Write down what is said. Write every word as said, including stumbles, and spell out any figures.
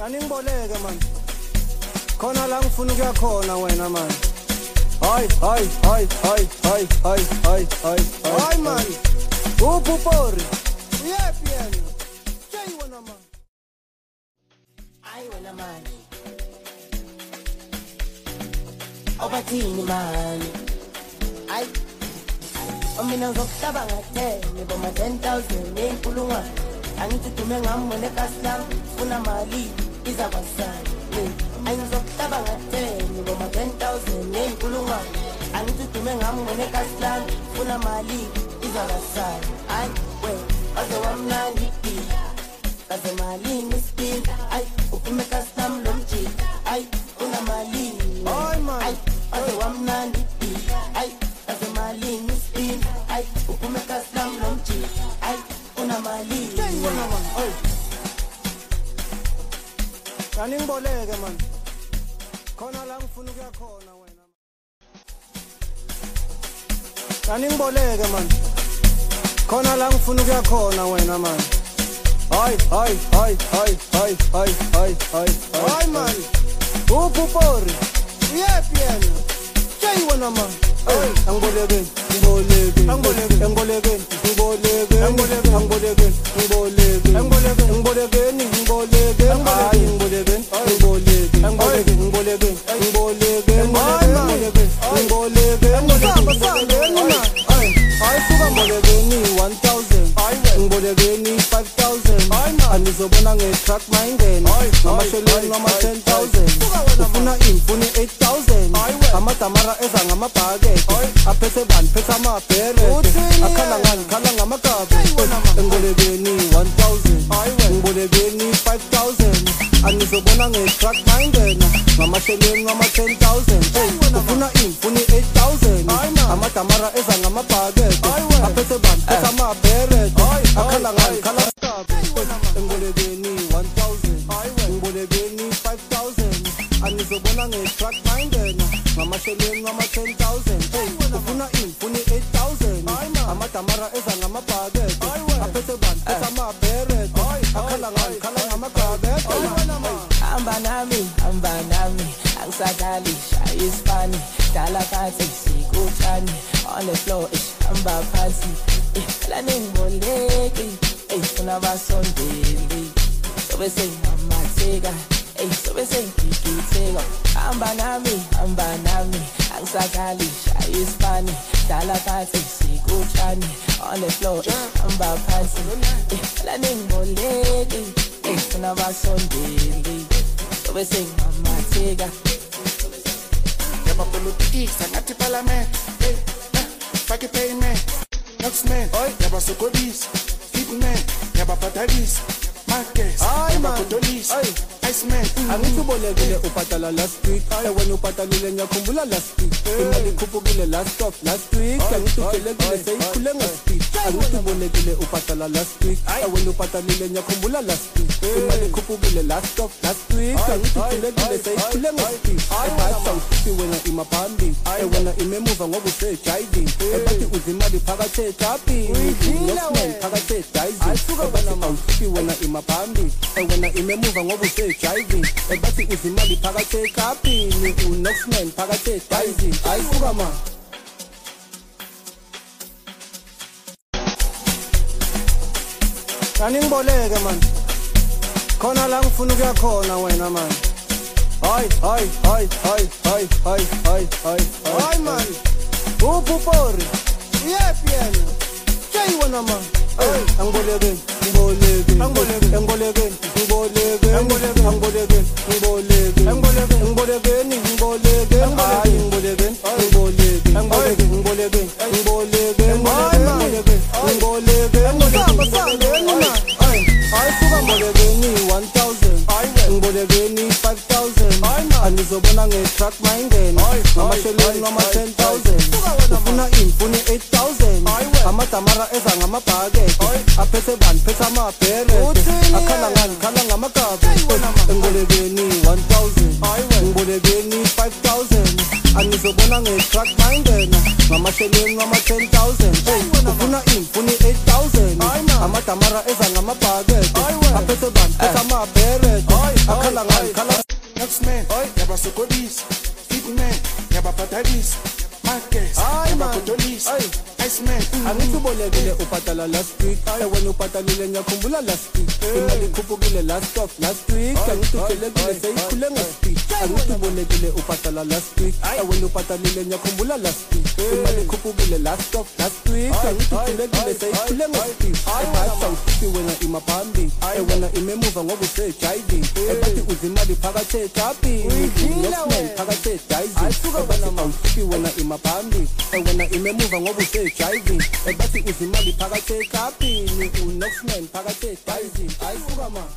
Aningboleke man. Khona la ngifuna ukuya khona wena man. Hayi hayi hayi hayi hayi hayi hayi hayi hayi man. Upupori. Uyephi yena? Hey wena man. Ay wena man. Obathini man. Ay. Omina ngizokuhlaba ngathene boma ten thousand ngenkulungwane. Angithi dume ngamone kaslam funa mali iza kwasana. Ay ngizokuhlaba ngathene boma ten thousand ngenkulungwane. Angithi dume ngamone kaslam funa mali iza kwasana. Ay we aze wamnandi kaze mali ngispin. Ay uphume kaslam lomji. Ay una mali. Ay man. Ay aze wamnandi. Ay kaze mali ngispin. Ay uphume kaslam lomji. Ay una mali. Hey wena man. Ay. Aningboleke man. Khona la ngifuna ukuya khona wena. Aningboleke man. Khona la ngifuna ukuya khona wena man. Hayi hayi hayi hayi hayi hayi hayi hayi hayi man. Upupori. Uyephi yena? Hey wena man. Ay angboleke ngboleke angboleke ngboleke ngboleke ngboleke ngboleke ngboleke ngboleke ngboleke ngboleke hayi ngboleke ngboleke ngboleke ngboleke ngboleke ngboleke ngboleke ngihamba sangeni man. Ay ay suka ngbolekeni one thousand ngbolekeni five thousand anizobona ngetruck mayingena ngamasheleni ngama ten thousand ufuna imfuni eight thousand amadamara eza ngamabhakede aphethe bani phethe amabhere akhala ngani khala ngamagabe ngbolekeni one thousand ngbolekeni five thousand anizobona ngetruck mayingena ngamasheleni ngama ten thousand ufuna imfuni eight thousand amadamara eza ngamabhakede aphethe bani phethe amabhere akhala ngani khala ngbolekeni one thousand ngbolekeni five thousand anizobona ngetruck mayingena ngamasheleni ngama ten thousand ufuna imfuni eight thousand amadamara eza ngamabhakede aphethe bani phethe amabhere akhala ngani khala ngamagabe. Hamba nami hamba nami angisakali shaya isipani dala phansi sikutshani on the floor hamba phansi la ningboleki funa basondeli sobe sengamatheka sobe sengigitheka. Hamba nami hamba nami angisakali shaya isipani dala phansi sikutshani on the floor hamba phansi la ningboleki funa basondeli sobe sengamatheka. Yaba politika ngathi parliament hey fake payment next man yaba sokodisa hitman yaba patalisa markets yaba kutolisa iceman. Angithi ubolekile ubhadala last week wena ubhadalile ngiyakhumbula last week imali ikhuphukile last stop last week angithi ugelekile seyikhule ngespeed. Angithi ubolekile ubhadala last week wena ubhadalile ngiyakhumbula last week imali ikhuphukile last stop last week angithi ugelekile seyikhule ngespeed. Ebhasa usithi wena imaphambi wena imemuva ngoba usejiving ebathi uzimali phakathi ejabini unosman phakathi edizing ebathi awusithi wena imaphambi wena imemuva ngoba usejiving ebathi uzimali phakathi ekapini unosman phakathi edizing. Ayisuka ma. Aningboleke man. Khona la ngifuna ukuya khona wena man. Hayi hayi hayi hayi hayi hayi hayi hayi hayi man. Upupori. Uyephi yena? Hey wena man. Ay angboleke ngboleke ngboleke ngboleke ngboleke ngboleke ngboleke ngboleke ngboleke ngbolekeni ngboleke hayi ngboleke ngboleke ngboleke ngboleke ngboleke ngboleke ngboleke ngihamba sangeni man. Ay ay suka ngbolekeni one thousand ngbolekeni five thousand anizobona ngetruck mayingena ngamasheleni ngama ten thousand ufuna imfuni eight thousand amadamara eza ngamabhakede aphethe bani phethe amabhere akhala ngani khala ngamagabe ngbolekeni one thousand ngbolekeni five thousand anizobona ngetruck mayingena ngamasheleni ngama ten thousand ufuna imfuni eight thousand amadamara eza ngamabhakede aphethe bani phethe amabhere akhala ngani khala Knoxman yabasokolisa hitman yabaphatalisa Marcus yabapotolisa Iceman angikubolekile ubhadala last week wena ubhadalile ngiyakhumbula last week imali ikhuphukile last of last week angikudelekile seyikhule ngespeed angikubolekile ubhadala last week wena ubhadalile ngiyakhumbula last week imali ikhuphukile last of last week angikudelekile seyikhule ngespeed ebasa usithi wena imaphambi wena imemuva ngoba usejayiving ebathi uzimali phakathi ejabini unosman phakathi edayizing ebathi awusithi wena imaphambi wena imemuva ngoba usejayiving ebathi uzimali phakathi ejabini unosman phakathi edayizing ayisuka ma